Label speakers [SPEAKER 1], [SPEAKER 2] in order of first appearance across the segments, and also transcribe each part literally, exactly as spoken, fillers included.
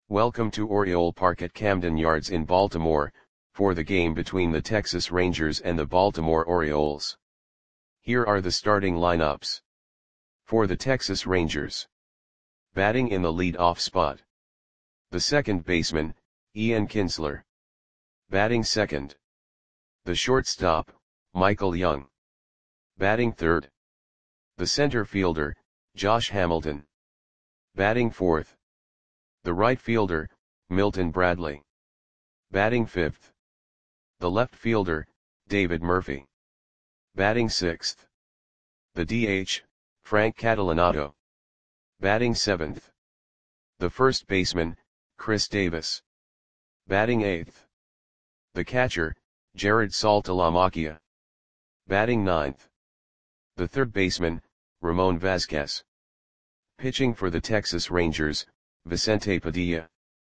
[SPEAKER 1] Welcome to Oriole Park at Camden Yards in Baltimore, for the game between the Texas Rangers and the Baltimore Orioles. Here are the starting lineups. For the Texas Rangers. Batting in the lead-off spot. The second baseman, Ian Kinsler. Batting second. The shortstop, Michael Young. Batting third. The center fielder, Josh Hamilton. Batting fourth. The right fielder, Milton Bradley. Batting fifth. The left fielder, David Murphy. Batting sixth. The D H, Frank Catalanotto. Batting seventh. The first baseman, Chris Davis. Batting eighth. The catcher, Jared Saltalamacchia. Batting ninth. The third baseman, Ramon Vasquez. Pitching for the Texas Rangers, Vicente Padilla.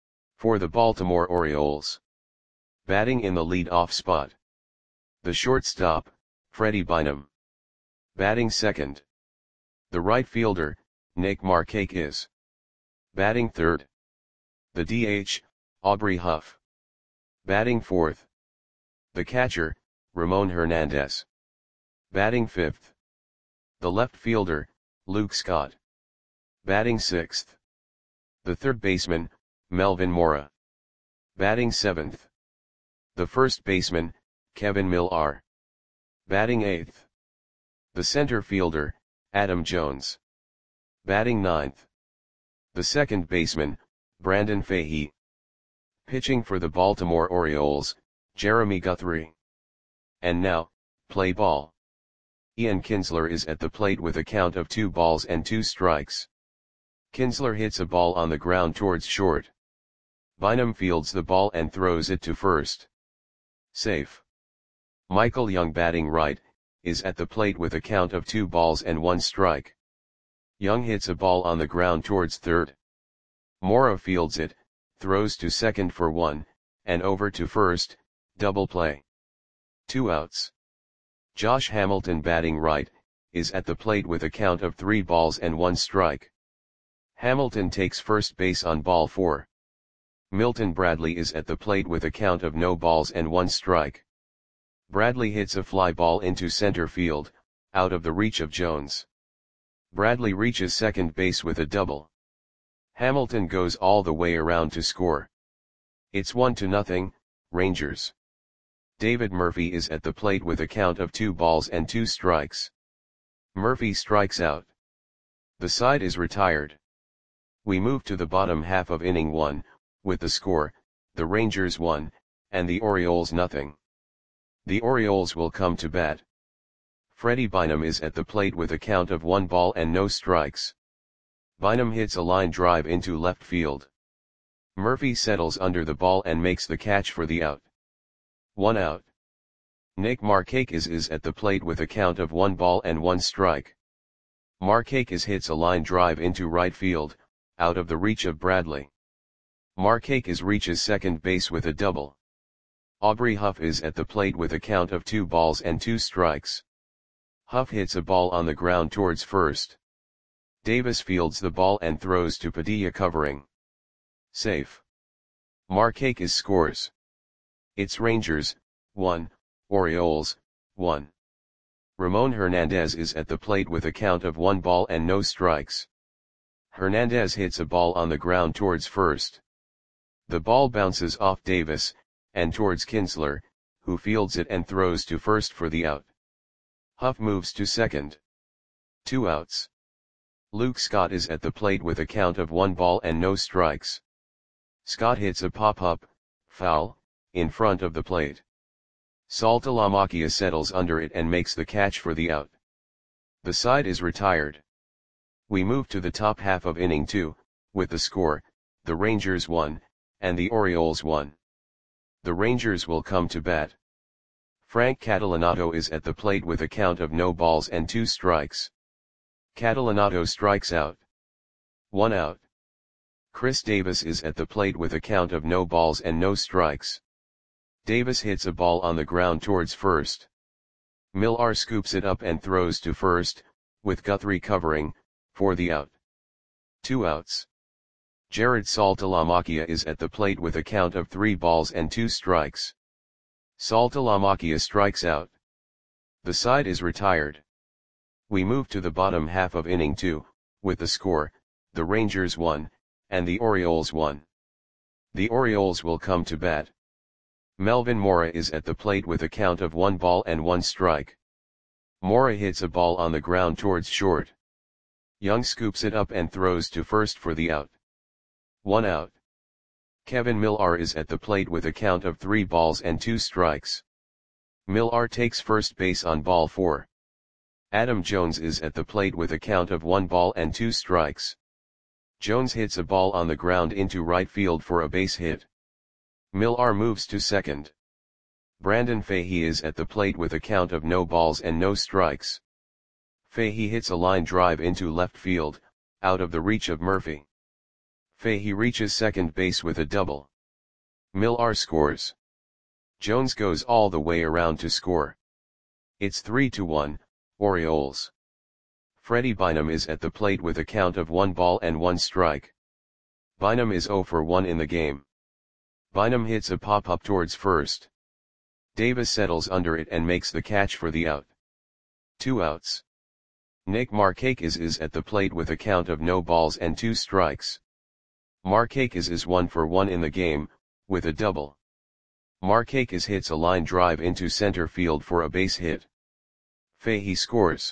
[SPEAKER 1] For the Baltimore Orioles. Batting in the lead-off spot. The shortstop, Freddie Bynum. Batting second. The right fielder, Nick Markakis. Batting third. The D H, Aubrey Huff. Batting fourth. The catcher, Ramon Hernandez. Batting fifth. The left fielder, Luke Scott. Batting sixth. The third baseman, Melvin Mora. Batting seventh. The first baseman, Kevin Millar. Batting eighth. The center fielder, Adam Jones. Batting ninth. The second baseman, Brandon Fahey. Pitching for the Baltimore Orioles, Jeremy Guthrie. And now, play ball. Ian Kinsler is at the plate with a count of two balls and two strikes. Kinsler hits a ball on the ground towards short. Bynum fields the ball and throws it to first. Safe. Michael Young, batting right, is at the plate with a count of two balls and one strike. Young hits a ball on the ground towards third. Mora fields it, throws to second for one, and over to first, double play. Two outs. Josh Hamilton, batting right, is at the plate with a count of three balls and one strike. Hamilton takes first base on ball four. Milton Bradley is at the plate with a count of no balls and one strike. Bradley hits a fly ball into center field, out of the reach of Jones. Bradley reaches second base with a double. Hamilton goes all the way around to score. It's one to nothing, Rangers. David Murphy is at the plate with a count of two balls and two strikes. Murphy strikes out. The side is retired. We move to the bottom half of inning one, with the score, the Rangers one, and the Orioles nothing. The Orioles will come to bat. Freddie Bynum is at the plate with a count of one ball and no strikes. Bynum hits a line drive into left field. Murphy settles under the ball and makes the catch for the out. One out. Nick Markakis is at the plate with a count of one ball and one strike. Markakis hits a line drive into right field, out of the reach of Bradley. Markakis reaches second base with a double. Aubrey Huff is at the plate with a count of two balls and two strikes. Huff hits a ball on the ground towards first. Davis fields the ball and throws to Padilla, covering. Safe. Markakis scores. It's Rangers, one, Orioles, one. Ramon Hernandez is at the plate with a count of one ball and no strikes. Hernandez hits a ball on the ground towards first. The ball bounces off Davis, and towards Kinsler, who fields it and throws to first for the out. Huff moves to second. Two outs. Luke Scott is at the plate with a count of one ball and no strikes. Scott hits a pop-up, foul, in front of the plate. Saltalamacchia settles under it and makes the catch for the out. The side is retired. We move to the top half of inning two, with the score, the Rangers one, and the Orioles one. The Rangers will come to bat. Frank Catalanotto is at the plate with a count of no balls and two strikes. Catalanotto strikes out. One out. Chris Davis is at the plate with a count of no balls and no strikes. Davis hits a ball on the ground towards first. Millar scoops it up and throws to first, with Guthrie covering, for the out. Two outs. Jared Saltalamacchia is at the plate with a count of three balls and two strikes. Saltalamacchia strikes out. The side is retired. We move to the bottom half of inning two, with the score, the Rangers one, and the Orioles one. The Orioles will come to bat. Melvin Mora is at the plate with a count of one ball and one strike. Mora hits a ball on the ground towards short. Young scoops it up and throws to first for the out. One out. Kevin Millar is at the plate with a count of three balls and two strikes. Millar takes first base on ball four. Adam Jones is at the plate with a count of one ball and two strikes. Jones hits a ball on the ground into right field for a base hit. Millar moves to second. Brandon Fahey is at the plate with a count of no balls and no strikes. Fahey hits a line drive into left field, out of the reach of Murphy. Fahey reaches second base with a double. Millar scores. Jones goes all the way around to score. It's three to one, Orioles. Freddie Bynum is at the plate with a count of one ball and one strike. Bynum is zero for one in the game. Bynum hits a pop-up towards first. Davis settles under it and makes the catch for the out. Two outs. Nick Markakis is at the plate with a count of no balls and two strikes. Markakis is one for one in the game, with a double. Markakis hits a line drive into center field for a base hit. Fahey scores.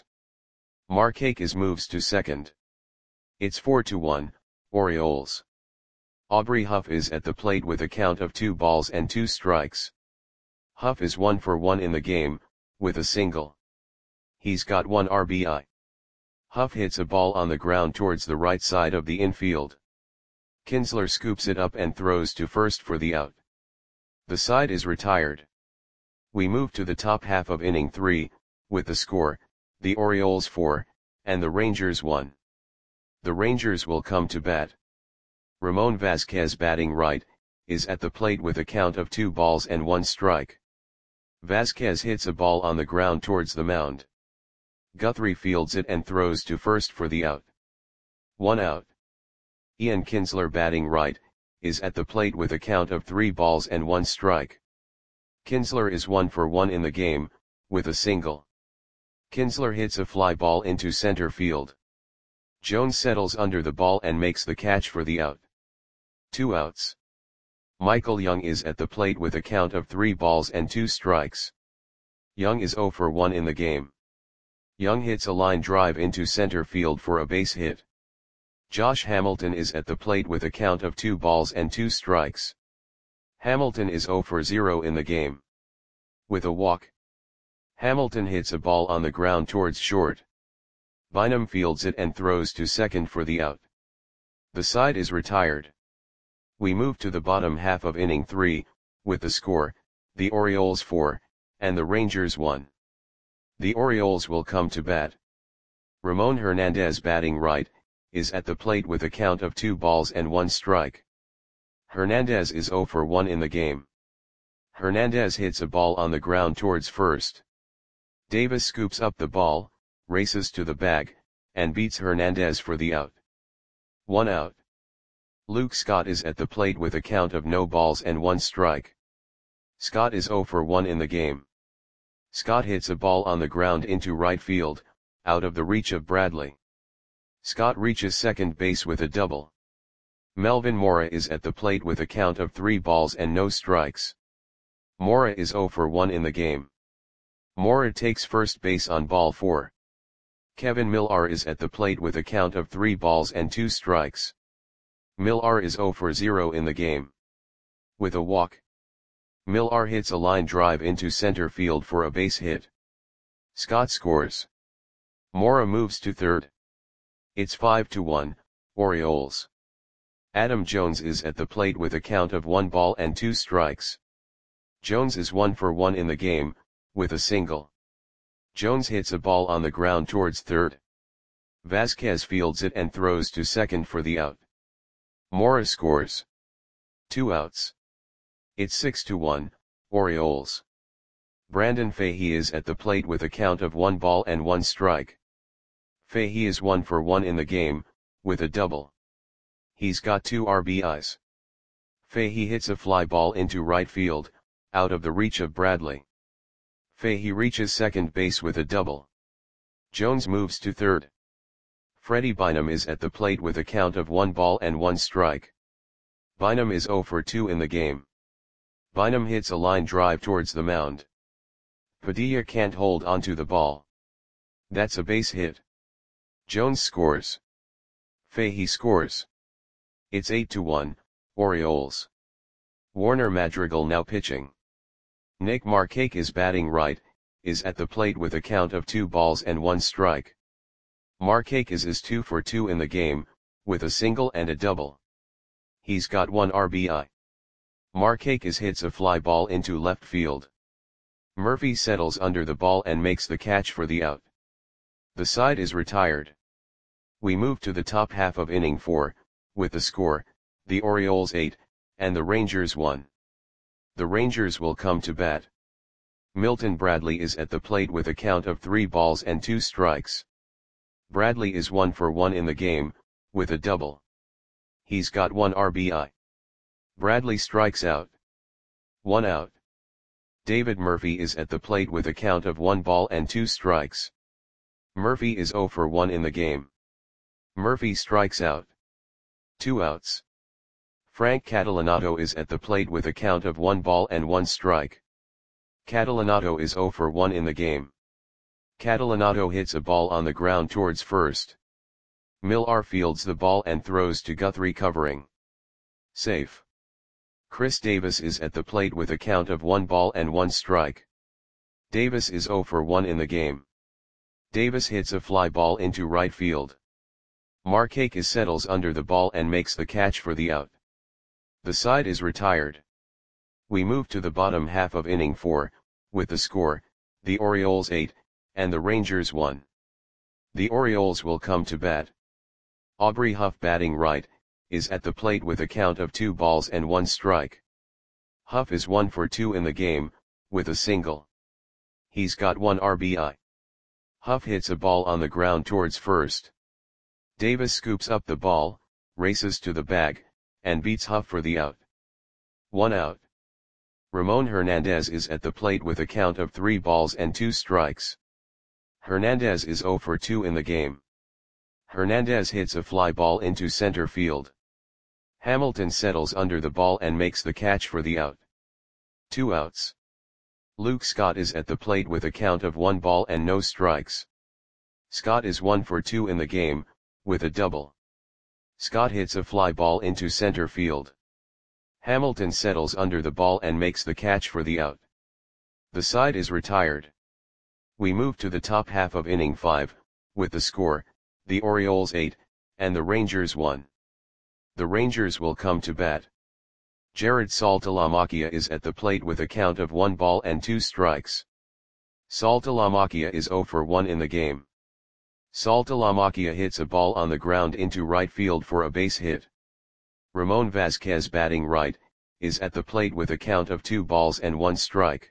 [SPEAKER 1] Markakis moves to second. It's four to one, Orioles. Aubrey Huff is at the plate with a count of two balls and two strikes. Huff is one for one in the game, with a single. He's got one R B I. Huff hits a ball on the ground towards the right side of the infield. Kinsler scoops it up and throws to first for the out. The side is retired. We move to the top half of inning three, with the score, the Orioles four, and the Rangers one. The Rangers will come to bat. Ramon Vasquez, batting right, is at the plate with a count of two balls and one strike. Vasquez hits a ball on the ground towards the mound. Guthrie fields it and throws to first for the out. One out. Ian Kinsler, batting right, is at the plate with a count of three balls and one strike. Kinsler is one for one in the game, with a single. Kinsler hits a fly ball into center field. Jones settles under the ball and makes the catch for the out. Two outs. Michael Young is at the plate with a count of three balls and two strikes. Young is zero for one in the game. Young hits a line drive into center field for a base hit. Josh Hamilton is at the plate with a count of two balls and two strikes. Hamilton is zero for zero in the game. With a walk. Hamilton hits a ball on the ground towards short. Bynum fields it and throws to second for the out. The side is retired. We move to the bottom half of inning three, with the score, the Orioles four, and the Rangers one. The Orioles will come to bat. Ramon Hernandez, batting right, is at the plate with a count of two balls and one strike. Hernandez is zero for one in the game. Hernandez hits a ball on the ground towards first. Davis scoops up the ball, races to the bag, and beats Hernandez for the out. One out. Luke Scott is at the plate with a count of no balls and one strike. Scott is zero for one in the game. Scott hits a ball on the ground into right field, out of the reach of Bradley. Scott reaches second base with a double. Melvin Mora is at the plate with a count of three balls and no strikes. Mora is zero for one in the game. Mora takes first base on ball four. Kevin Millar is at the plate with a count of three balls and two strikes. Millar is zero for zero in the game. With a walk. Millar hits a line drive into center field for a base hit. Scott scores. Mora moves to third. It's five to one, Orioles. Adam Jones is at the plate with a count of one ball and two strikes. Jones is one for one in the game, with a single. Jones hits a ball on the ground towards third. Vasquez fields it and throws to second for the out. Mora scores. Two outs. It's six to one, Orioles. Brandon Fahey is at the plate with a count of one ball and one strike. Fahey is one for one in the game, with a double. He's got two R B Is. Fahey hits a fly ball into right field, out of the reach of Bradley. Fahey reaches second base with a double. Jones moves to third. Freddie Bynum is at the plate with a count of one ball and one strike. Bynum is oh for two in the game. Bynum hits a line drive towards the mound. Padilla can't hold onto the ball. That's a base hit. Jones scores. Fahey scores. It's eight to one, Orioles. Warner Madrigal now pitching. Nick Markakis is batting right, is at the plate with a count of two balls and one strike. Markakis is two for two in the game, with a single and a double. He's got one R B I. Markakis hits a fly ball into left field. Murphy settles under the ball and makes the catch for the out. The side is retired. We move to the top half of inning four, with the score, the Orioles eight, and the Rangers one. The Rangers will come to bat. Milton Bradley is at the plate with a count of three balls and two strikes. Bradley is one for one in the game, with a double. He's got one R B I. Bradley strikes out. One out. David Murphy is at the plate with a count of one ball and two strikes. Murphy is oh for one in the game. Murphy strikes out. Two outs. Frank Catalanato is at the plate with a count of one ball and one strike. Catalanato is oh for one in the game. Catalanato hits a ball on the ground towards first. Millar fields the ball and throws to Guthrie covering. Safe. Chris Davis is at the plate with a count of one ball and one strike. Davis is oh for one in the game. Davis hits a fly ball into right field. Markakis settles under the ball and makes the catch for the out. The side is retired. We move to the bottom half of inning four, with the score, the Orioles eight, and the Rangers one. The Orioles will come to bat. Aubrey Huff batting right, is at the plate with a count of two balls and one strike. Huff is one for two in the game, with a single. He's got one R B I. Huff hits a ball on the ground towards first. Davis scoops up the ball, races to the bag, and beats Huff for the out. One out. Ramon Hernandez is at the plate with a count of three balls and two strikes. Hernandez is oh for two in the game. Hernandez hits a fly ball into center field. Hamilton settles under the ball and makes the catch for the out. Two outs. Luke Scott is at the plate with a count of one ball and no strikes. Scott is one for two in the game, with a double. Scott hits a fly ball into center field. Hamilton settles under the ball and makes the catch for the out. The side is retired. We move to the top half of inning five, with the score, the Orioles eight, and the Rangers one. The Rangers will come to bat. Jared Saltalamacchia is at the plate with a count of one ball and two strikes. Saltalamacchia is oh for one in the game. Saltalamacchia hits a ball on the ground into right field for a base hit. Ramon Vasquez batting right, is at the plate with a count of two balls and one strike.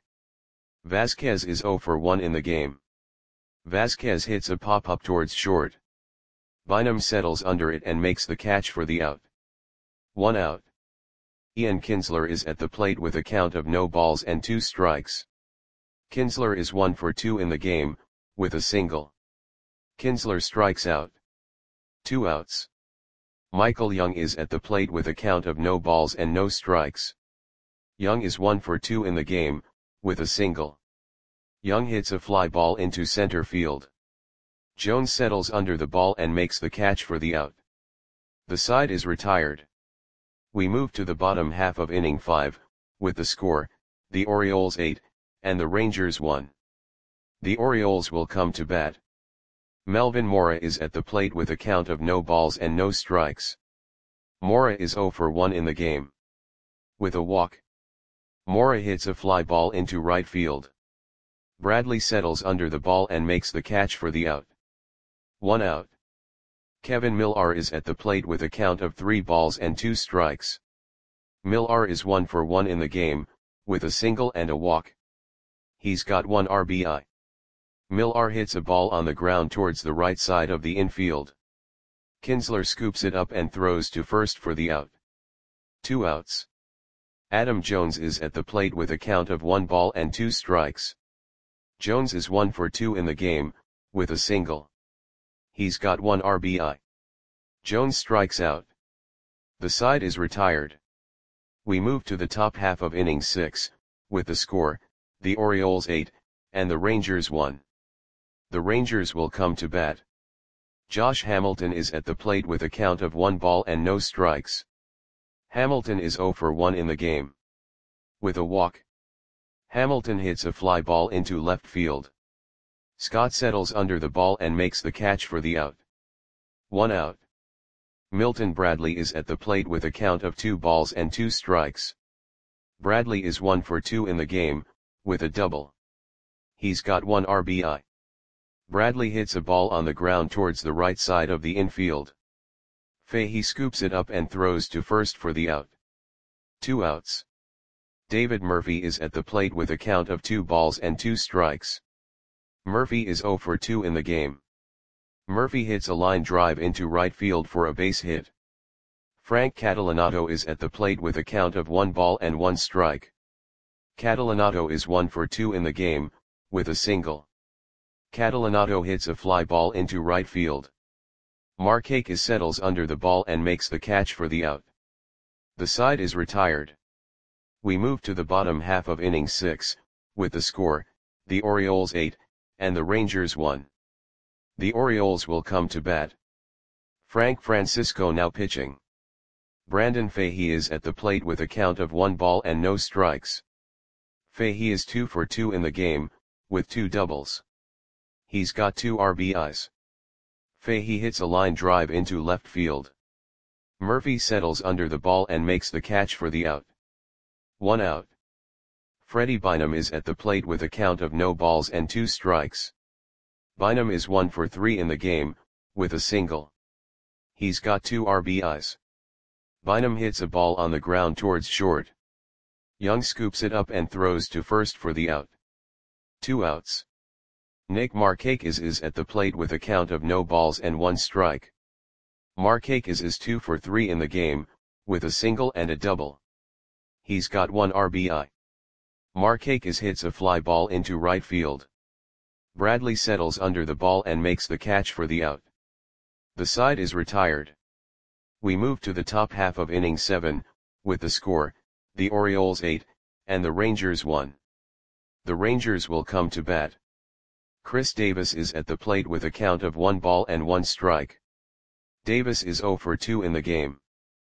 [SPEAKER 1] Vasquez is oh for one in the game. Vasquez hits a pop-up towards short. Bynum settles under it and makes the catch for the out. One out. Ian Kinsler is at the plate with a count of no balls and two strikes. Kinsler is one for two in the game, with a single. Kinsler strikes out. Two outs. Michael Young is at the plate with a count of no balls and no strikes. Young is one for two in the game, with a single. Young hits a fly ball into center field. Jones settles under the ball and makes the catch for the out. The side is retired. We move to the bottom half of inning five, with the score, the Orioles eight, and the Rangers one. The Orioles will come to bat. Melvin Mora is at the plate with a count of no balls and no strikes. Mora is oh for one in the game. With a walk. Mora hits a fly ball into right field. Bradley settles under the ball and makes the catch for the out. One out. Kevin Millar is at the plate with a count of three balls and two strikes. Millar is one for one in the game, with a single and a walk. He's got one R B I. Millar hits a ball on the ground towards the right side of the infield. Kinsler scoops it up and throws to first for the out. Two outs. Adam Jones is at the plate with a count of one ball and two strikes. Jones is one for two in the game, with a single. He's got one R B I. Jones strikes out. The side is retired. We move to the top half of inning six, with the score, the Orioles eight, and the Rangers one. The Rangers will come to bat. Josh Hamilton is at the plate with a count of one ball and no strikes. Hamilton is zero for one in the game. With a walk. Hamilton hits a fly ball into left field. Scott settles under the ball and makes the catch for the out. One out. Milton Bradley is at the plate with a count of two balls and two strikes. Bradley is one for two in the game, with a double. He's got one R B I. Bradley hits a ball on the ground towards the right side of the infield. Fahey scoops it up and throws to first for the out. Two outs. David Murphy is at the plate with a count of two balls and two strikes. Murphy is zero for two in the game. Murphy hits a line drive into right field for a base hit. Frank Catalanato is at the plate with a count of one ball and one strike. Catalanato is one for two in the game, with a single. Catalanato hits a fly ball into right field. Markakis settles under the ball and makes the catch for the out. The side is retired. We move to the bottom half of inning six, with the score, the Orioles eight, and the Rangers one. The Orioles will come to bat. Frank Francisco now pitching. Brandon Fahey is at the plate with a count of one ball and no strikes. Fahey is two for two in the game, with two doubles. He's got two R B Is. Fahey hits a line drive into left field. Murphy settles under the ball and makes the catch for the out. One out. Freddie Bynum is at the plate with a count of no balls and two strikes. Bynum is one for three in the game, with a single. He's got two R B Is. Bynum hits a ball on the ground towards short. Young scoops it up and throws to first for the out. Two outs. Nick Markakis is at the plate with a count of no balls and one strike. Markakis is two for three in the game, with a single and a double. He's got one R B I. Markakis hits a fly ball into right field. Bradley settles under the ball and makes the catch for the out. The side is retired. We move to the top half of inning seven, with the score, the Orioles eight, and the Rangers one. The Rangers will come to bat. Chris Davis is at the plate with a count of one ball and one strike. Davis is zero for two in the game.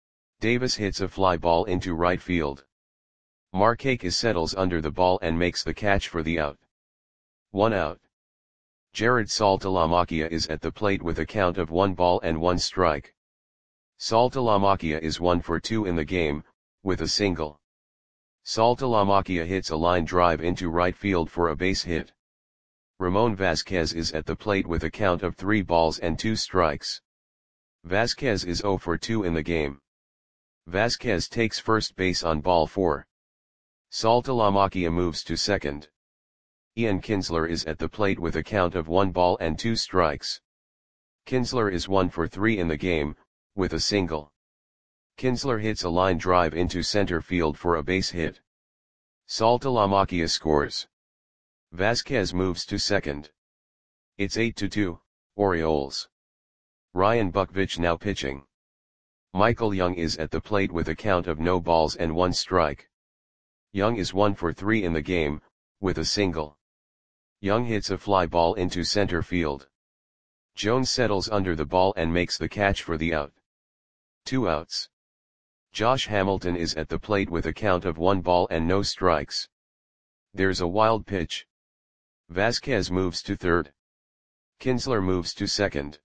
[SPEAKER 1] Davis hits a fly ball into right field. Markakis settles under the ball and makes the catch for the out. One out. Jared Saltalamacchia is at the plate with a count of one ball and one strike. Saltalamacchia is one for two in the game, with a single. Saltalamacchia hits a line drive into right field for a base hit. Ramon Vasquez is at the plate with a count of three balls and two strikes. Vasquez is zero for two in the game. Vasquez takes first base on ball four. Saltalamacchia moves to second. Ian Kinsler is at the plate with a count of one ball and two strikes. Kinsler is one for three in the game, with a single. Kinsler hits a line drive into center field for a base hit. Saltalamacchia scores. Vasquez moves to second. It's eight to two, Orioles. Ryan Buckvich now pitching. Michael Young is at the plate with a count of no balls and one strike. Young is one for three in the game, with a single. Young hits a fly ball into center field. Jones settles under the ball and makes the catch for the out. Two outs. Josh Hamilton is at the plate with a count of one ball and no strikes. There's a wild pitch. Vasquez moves to third. Kinsler moves to second.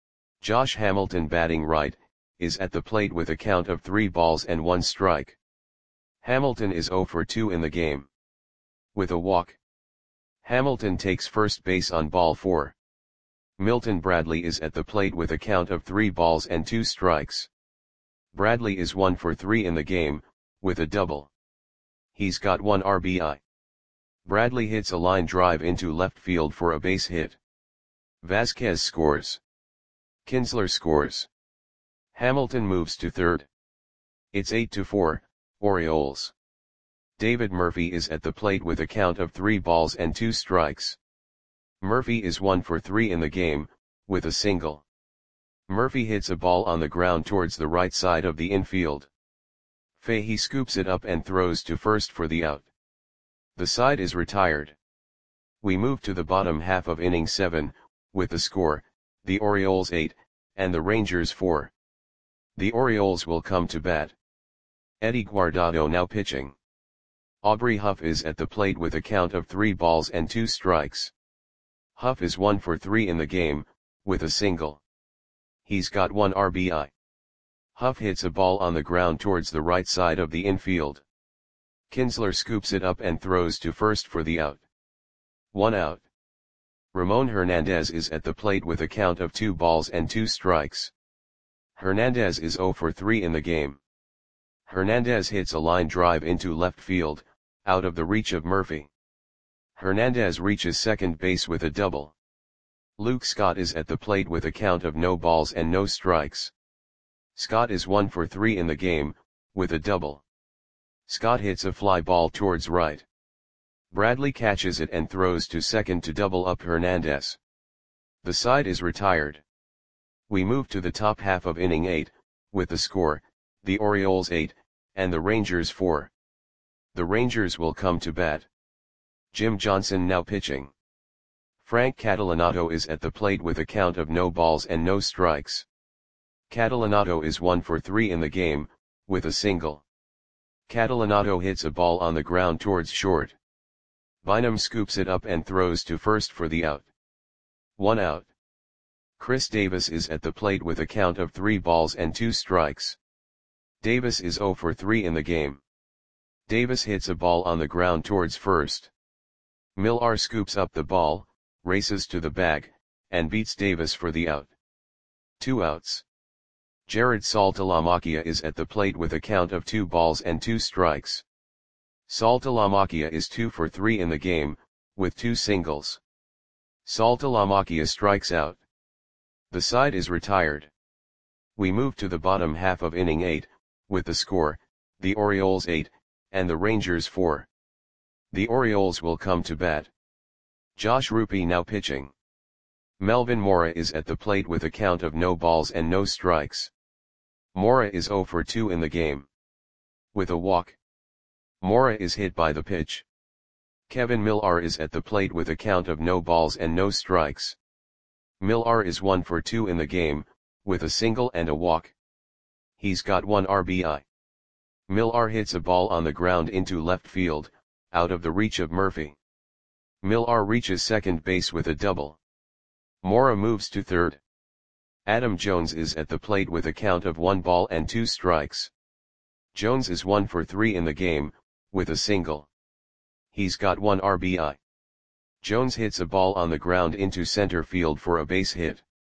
[SPEAKER 1] Josh Hamilton, batting right, is at the plate with a count of three balls and one strike. Hamilton is zero for two in the game. With a walk. Hamilton takes first base on ball four. Milton Bradley is at the plate with a count of three balls and two strikes. Bradley is one for three in the game, with a double. He's got one R B I. Bradley hits a line drive into left field for a base hit. Vasquez scores. Kinsler scores. Hamilton moves to third. It's eight to four, Orioles. David Murphy is at the plate with a count of three balls and two strikes. Murphy is one for three in the game, with a single. Murphy hits a ball on the ground towards the right side of the infield. Fahey scoops it up and throws to first for the out. The side is retired. We move to the bottom half of inning seven, with the score, the Orioles eight, and the Rangers four. The Orioles will come to bat. Eddie Guardado now pitching. Aubrey Huff is at the plate with a count of three balls and two strikes. Huff is one for three in the game, with a single. He's got one R B I. Huff hits a ball on the ground towards the right side of the infield. Kinsler scoops it up and throws to first for the out. One out. Ramon Hernandez is at the plate with a count of two balls and two strikes. Hernandez is zero for three in the game. Hernandez hits a line drive into left field, out of the reach of Murphy. Hernandez reaches second base with a double. Luke Scott is at the plate with a count of no balls and no strikes. Scott is one for three in the game, with a double. Scott hits a fly ball towards right. Bradley catches it and throws to second to double up Hernandez. The side is retired. We move to the top half of inning eight, with the score, the Orioles eight, and the Rangers four. The Rangers will come to bat. Jim Johnson now pitching. Frank Catalanato is at the plate with a count of no balls and no strikes. Catalanato is one for three in the game, with a single. Catalanato hits a ball on the ground towards short. Bynum scoops it up and throws to first for the out. One out. Chris Davis is at the plate with a count of three balls and two strikes. Davis is zero for three in the game. Davis hits a ball on the ground towards first. Millar scoops up the ball, races to the bag, and beats Davis for the out. Two outs. Jared Saltalamacchia is at the plate with a count of two balls and two strikes. Saltalamacchia is two for three in the game, with two singles. Saltalamacchia strikes out. The side is retired. We move to the bottom half of inning eight, with the score, the Orioles eight, and the Rangers four. The Orioles will come to bat. Josh Rupe now pitching. Melvin Mora is at the plate with a count of no balls and no strikes. Mora is zero for two in the game. With a walk. Mora is hit by the pitch. Kevin Millar is at the plate with a count of no balls and no strikes. Millar is one for two in the game, with a single and a walk. He's got one R B I. Millar hits a ball on the ground into left field, out of the reach of Murphy. Millar reaches second base with a double. Mora moves to third. Adam Jones is at the plate with a count of one ball and two strikes. Jones is one for three in the game, with a single. He's got one R B I. Jones hits a ball on the ground into center field for a base hit.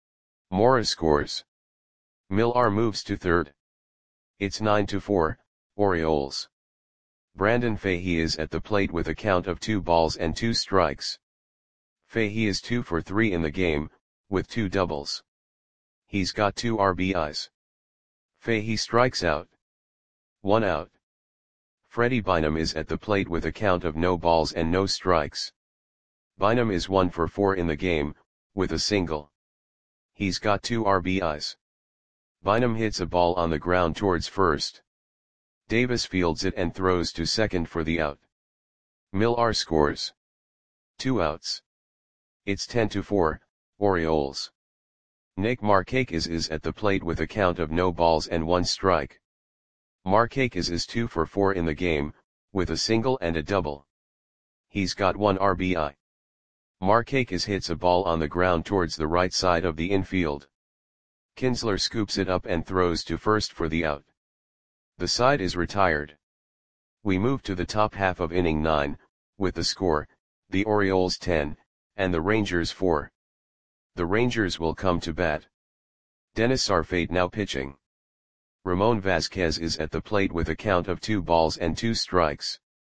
[SPEAKER 1] Mora scores. Millar moves to third. It's nine to four, Orioles. Brandon Fahey is at the plate with a count of two balls and two strikes. Fahey is two for three in the game, with two doubles. He's got two R B Is. Fahey strikes out. One out. Freddie Bynum is at the plate with a count of no balls and no strikes. Bynum is one for four in the game, with a single. He's got two R B Is. Bynum hits a ball on the ground towards first. Davis fields it and throws to second for the out. Millar scores. Two outs. It's ten to four, Orioles. Nick Markakis is at the plate with a count of no balls and one strike. Markakis is two for four in the game, with a single and a double. He's got one R B I. Markakis hits a ball on the ground towards the right side of the infield. Kinsler scoops it up and throws to first for the out. The side is retired. We move to the top half of inning nine, with the score, the Orioles ten, and the Rangers four. The Rangers will come to bat. Dennis Sarfate now pitching. Ramon Vasquez is at the plate with a count of two balls and two strikes.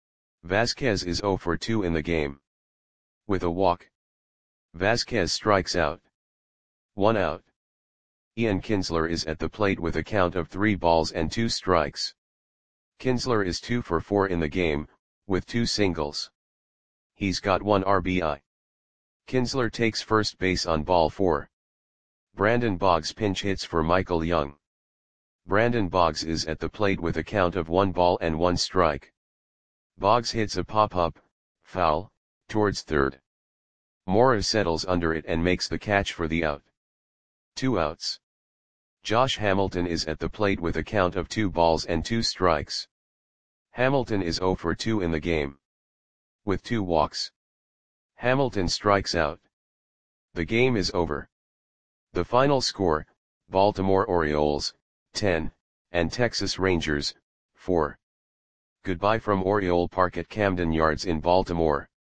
[SPEAKER 1] Vasquez is zero for two in the game. With a walk. Vasquez strikes out. One out. Ian Kinsler is at the plate with a count of three balls and two strikes. Kinsler is two for four in the game, with two singles. He's got one R B I. Kinsler takes first base on ball four. Brandon Boggs pinch hits for Michael Young. Brandon Boggs is at the plate with a count of one ball and one strike. Boggs hits a pop-up, foul, towards third. Mora settles under it and makes the catch for the out. Two outs. Josh Hamilton is at the plate with a count of two balls and two strikes. Hamilton is zero for two in the game, with two walks. Hamilton strikes out. The game is over. The final score, Baltimore Orioles, ten, and Texas Rangers, four. Goodbye from Oriole Park at Camden Yards in Baltimore.